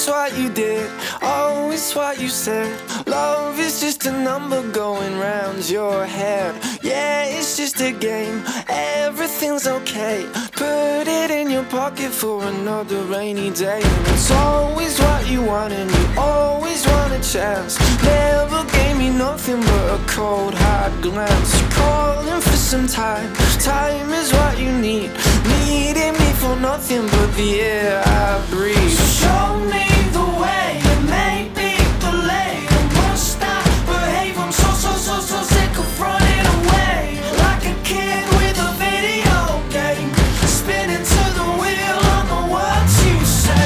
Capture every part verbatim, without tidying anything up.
Always what you did, always what you said. Love is just a number going round your head. Yeah, it's just a game, everything's okay. Put it in your pocket for another rainy day. It's always what you want and you always want a chance. Never gave me nothing but a cold hard glance. You're calling for some time, time is what you need. Needing me for nothing but the air I breathe. So show me the way, it may be delayed. And must I behave? I'm so, so, so, so sick of running away. Like a kid with a video game, spinning to the wheel on the words you say.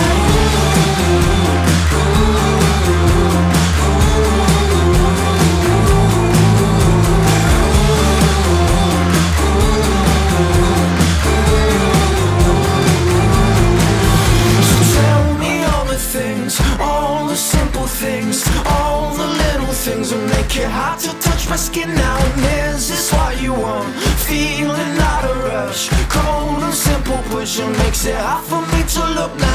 All the simple things, all the little things will make it hard to touch my skin now. And is this what you want? Feeling not a rush, cold and simple push. It makes it hard for me to look now.